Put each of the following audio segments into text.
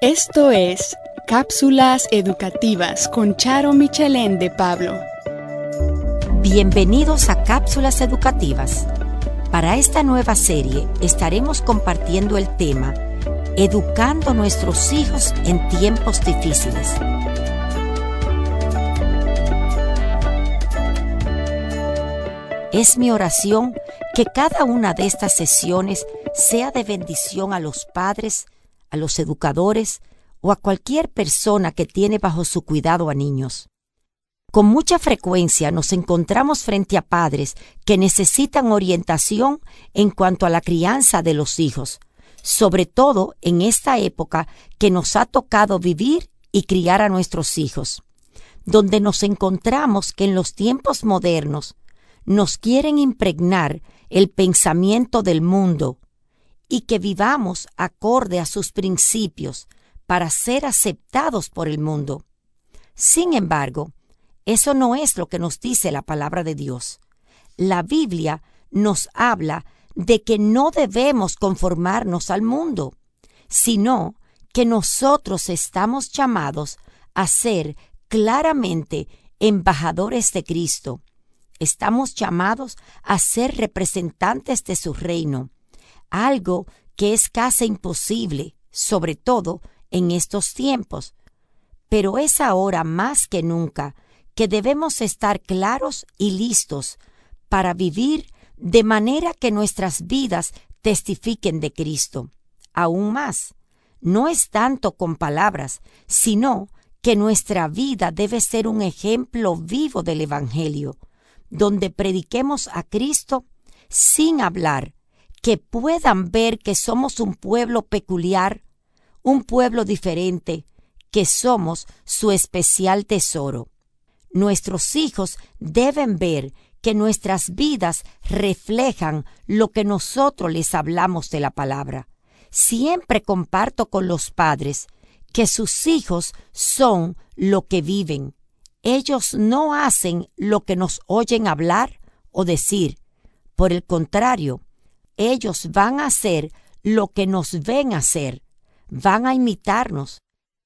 Esto es Cápsulas Educativas con Charo Michelén de Pablo. Bienvenidos a Cápsulas Educativas. Para esta nueva serie estaremos compartiendo el tema Educando a nuestros hijos en tiempos difíciles. Es mi oración que cada una de estas sesiones sea de bendición a los padres, a los educadores o a cualquier persona que tiene bajo su cuidado a niños. Con mucha frecuencia nos encontramos frente a padres que necesitan orientación en cuanto a la crianza de los hijos, sobre todo en esta época que nos ha tocado vivir y criar a nuestros hijos, donde nos encontramos que en los tiempos modernos nos quieren impregnar el pensamiento del mundo y que vivamos acorde a sus principios para ser aceptados por el mundo. Sin embargo, eso no es lo que nos dice la palabra de Dios. La Biblia nos habla de que no debemos conformarnos al mundo, sino que nosotros estamos llamados a ser claramente embajadores de Cristo. Estamos llamados a ser representantes de su reino, algo que es casi imposible, sobre todo en estos tiempos. Pero es ahora más que nunca que debemos estar claros y listos para vivir de manera que nuestras vidas testifiquen de Cristo. Aún más, no es tanto con palabras, sino que nuestra vida debe ser un ejemplo vivo del Evangelio, donde prediquemos a Cristo sin hablar, que puedan ver que somos un pueblo peculiar, un pueblo diferente, que somos su especial tesoro. Nuestros hijos deben ver que nuestras vidas reflejan lo que nosotros les hablamos de la palabra. Siempre comparto con los padres que sus hijos son lo que viven. Ellos no hacen lo que nos oyen hablar o decir. Por el contrario, ellos van a hacer lo que nos ven hacer. Van a imitarnos.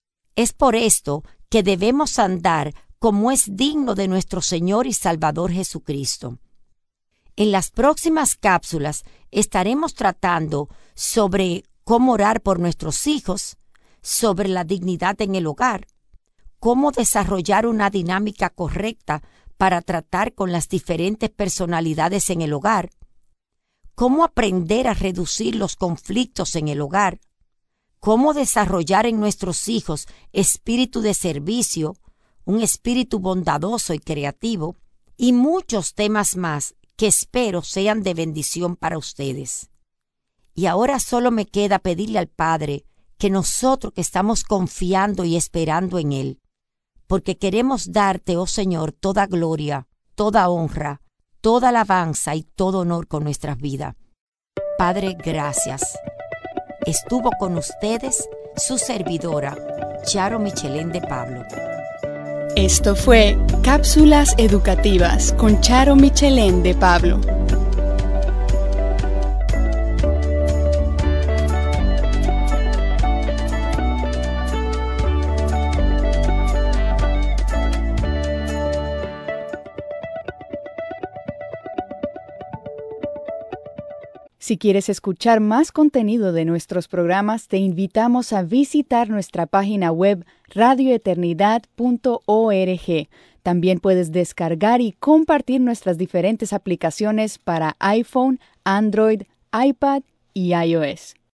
Es por esto que debemos andar como es digno de nuestro Señor y Salvador Jesucristo. En las próximas cápsulas estaremos tratando sobre cómo orar por nuestros hijos, sobre la dignidad en el hogar, cómo desarrollar una dinámica correcta para tratar con las diferentes personalidades en el hogar, cómo aprender a reducir los conflictos en el hogar, cómo desarrollar en nuestros hijos espíritu de servicio, un espíritu bondadoso y creativo, y muchos temas más que espero sean de bendición para ustedes. Y ahora solo me queda pedirle al Padre que nosotros que estamos confiando y esperando en Él, porque queremos darte, oh Señor, toda gloria, toda honra, toda alabanza y todo honor con nuestras vidas. Padre, gracias. Estuvo con ustedes su servidora, Charo Michelén de Pablo. Esto fue Cápsulas Educativas con Charo Michelén de Pablo. Si quieres escuchar más contenido de nuestros programas, te invitamos a visitar nuestra página web radioeternidad.org. También puedes descargar y compartir nuestras diferentes aplicaciones para iPhone, Android, iPad y iOS.